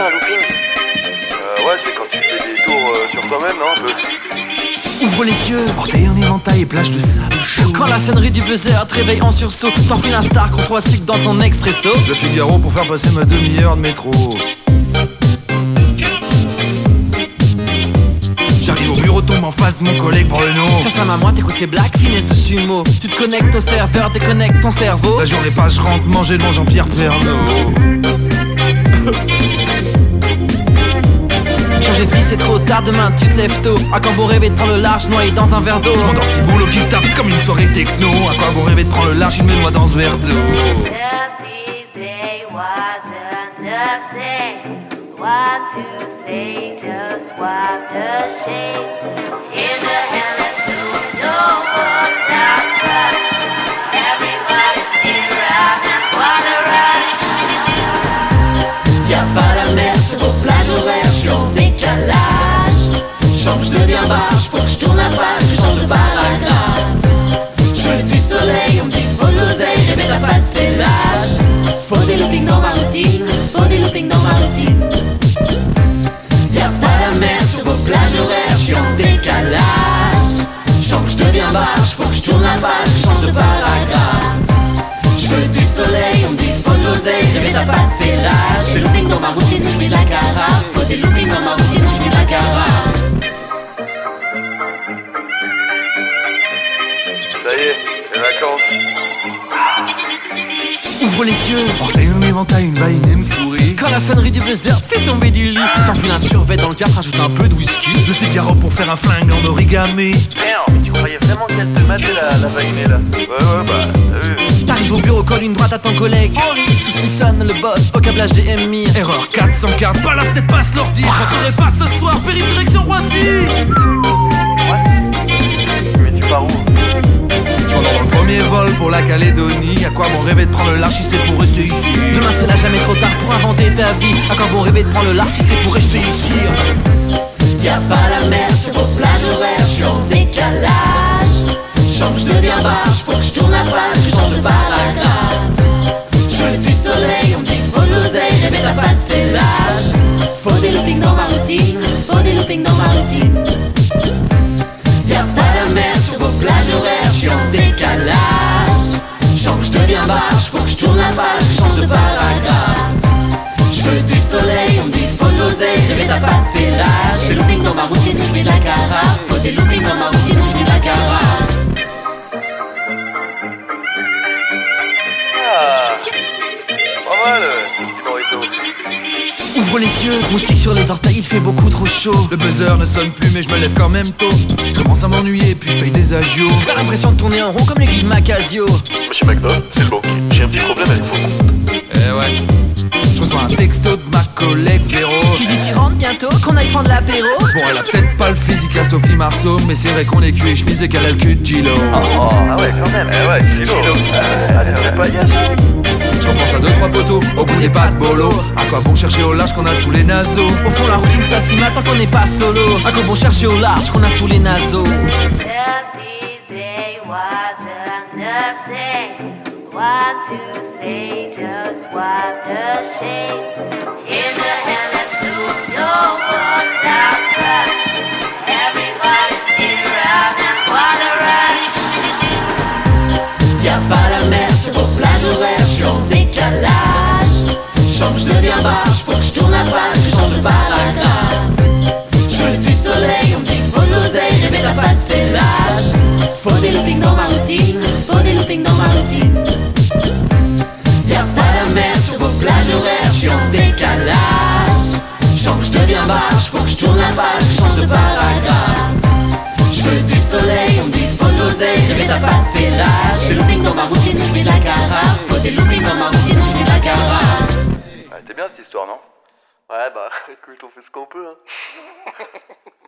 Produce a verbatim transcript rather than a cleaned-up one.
un looping? Euh, ouais, c'est quand tu fais des tours euh, sur toi-même, non, un peu. Ouvre les yeux, orteil en éventail et plage de sable chaud. Quand la sonnerie du buzzer te réveille en sursaut, t'enfiles un star contre trois sucres dans ton expresso. Le Figaro pour faire passer ma demi-heure de métro. J'arrive au bureau, tombe en face de mon collègue Bruno. Face à moi, t'écoutes ces blagues, finesse de sumo. Tu te connectes au serveur, déconnectes ton cerveau. La journée passe, je rentre manger devant Jean-Pierre Pernaut. Changer de vie c'est trop tard, demain tu te lèves tôt. À quand bon rêver de prendre le large, noyé dans un verre d'eau. Je m'endors si boulot qui tape comme une soirée techno. À quoi bon rêver de prendre le large, il me noie dans ce verre d'eau. What to say, just what to say. In the hand and do no more time rush. Everybody's still around and wanna rush. Y'a pas la mer sur vos plages horaires, j'suis en décalage. J'sens que j'deviens barge, faut que j'tourne la page, je change de paragraphe. J'veux du soleil, on me dit faut de l'oseille, rêver de passer l'âge. Faut des loopings dans ma routine, faut des loopings dans ma routine. Y'a pas la mer sur vos plages horaires, j'suis en décalage. J'sens que j'deviens barge, faut que j'tourne la page, je change de paragraphe. J'veux du soleil, on me dit faut de l'oseille, rêver de passer l'âge. Des loopings dans ma routine, j'mets de la carafe. Faut des loopings dans ma routine, j'mets de la carafe. Ça y est, les vacances. Ouvre les yeux, Orteil en éventail, une vaine et une souris. quand la sonnerie du buzzer te fait tomber du lit. T'enfiles un survêt dans le cadre, rajoute un peu de whisky. Le Figaro pour faire un flingue en origami. Merde, mais tu croyais vraiment qu'elle te matait la, la vaginée là? Ouais, ouais, bah, t'as vu. T'arrives au bureau, colle une droite à ton collègue Henri, souci sonne le boss, au câblage des M I. Erreur quatre cent quatre, pas la fenêtre passe l'ordi. Je rentrerai pas ce soir, périph' direction Roissy. Mais tu pars où? Je rentre dans le premier vol pour la Calédonie. À quoi bon rêver de prendre le large si c'est pour rester ici? Demain c'est là jamais trop tard pour inventer ta vie. À quand bon rêver de prendre le large si c'est pour rester ici? Y'a pas la mer sur vos plages horaires, j'suis en décalage. J'sens que j'deviens barge, faut que j'tourne la page, je change de paragraphe. J'veux du soleil, on me dit faut de l'oseille, rêver de passer l'âge. Faut des loopings dans ma routine, faut des loopings dans ma routine. Y'a pas la mer sur vos plages horaires, j'suis en décalage. J'sens que j'deviens barge, faut que j'tourne la page, je change de paragraphe. J'veux du soleil, on me dit faut de l'oseille, rêver de passer l'âge. Des loopings dans ma routine, j'mets de la carafe. Faut des loopings dans ma routine, j'mets de la carafe. Ah, pas mal, ce petit Morito. Ouvre les yeux, moustique sur les orteils, il fait beaucoup trop chaud. Le buzzer ne sonne plus mais je me lève quand même tôt. Je commence à m'ennuyer puis je paye des agios. T'as l'impression de tourner en rond comme les grilles de Macasio. Monsieur McDo, c'est le banquier. J'ai un petit problème avec vos comptes. Eh ouais. Je reçois un texto de ma collègue Véro. Qui dit tu rentres bientôt, qu'on aille prendre l'apéro. Bon, elle a peut-être pas le physique à Sophie Marceau, mais c'est vrai qu'on est cuit et je misais qu'elle a le cul de Gilo. Oh, oh, ah ouais, quand même. Eh ouais, kilo. Ah, c'est vrai pas hier. Je repense à deux trois poteaux, au bout des pas de bolo. À quoi bon chercher au large qu'on a sous les naseaux? Au fond la routine c'est pas si mal tant qu'on n'est pas solo. À quoi bon chercher au large qu'on a sous les naseaux? Just these days wasn't the same. What to say, just what to say. In the hand and do no more time rush. Everybody's still around and wanna rush. Y'a pas la mer sur vos plages horaires, j'suis en décalage. J'sens que j'deviens barge, faut que j'tourne la page, je change de paragraphe. J'veux du soleil, on me dit faut de l'oseille, rêver de passer l'âge. Faut des loopings dans ma routine, faut des loopings dans ma routine. Y'a pas la mer sur vos plages horaires, j'suis en décalage. J'sens que j'deviens barge, faut que j'tourne la page, je change de paragraphe. J'veux du soleil, on me dit faut de l'oseille, rêver de passer l'âge. Des loopings dans ma routine, j'mets de la carafe. Faut des loopings dans ma routine, j'mets de la carafe. Ouais, t'es bien cette histoire, non? Ouais, bah écoute, on fait ce qu'on peut, hein.